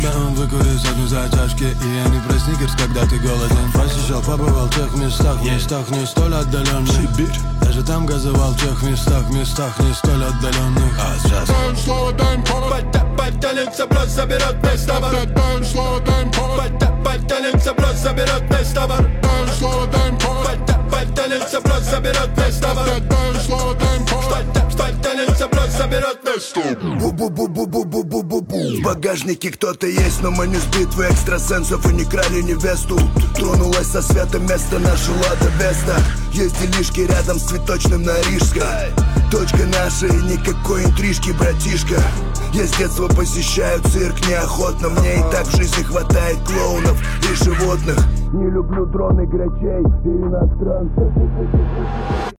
Он выкурит одну затяжки, и я не про сникерс, когда ты голоден. Посещал, побывал в тех местах, местах не столь отдаленных. Сибирь. Даже там газовал в тех местах, местах не столь отдаленных. А сейчас дай им слово, дай им повод. Подтянемся, брос заберет весь товар. Дай им слово, дай им повод. Подтянемся, брос заберет весь товар. Дай им слово, дай им повод. Подтянемся, брос заберет весь товар. Дай им слово, дай им повод. Подтянемся, брос заберет весь товар. Бу-бу-бу-бу-бу-бу-бу-бу. В багажнике кто-то есть, но мы не с битвы экстрасенсов и не крали невесту. Тронулась со света места наша Лада Веста. Есть делишки рядом с цветочным на Рижской. Точка наша и никакой интрижки, братишка. Я с детства посещаю цирк неохотно. Мне и так в жизни хватает клоунов и животных. Не люблю дроны, грачей и иностранцев.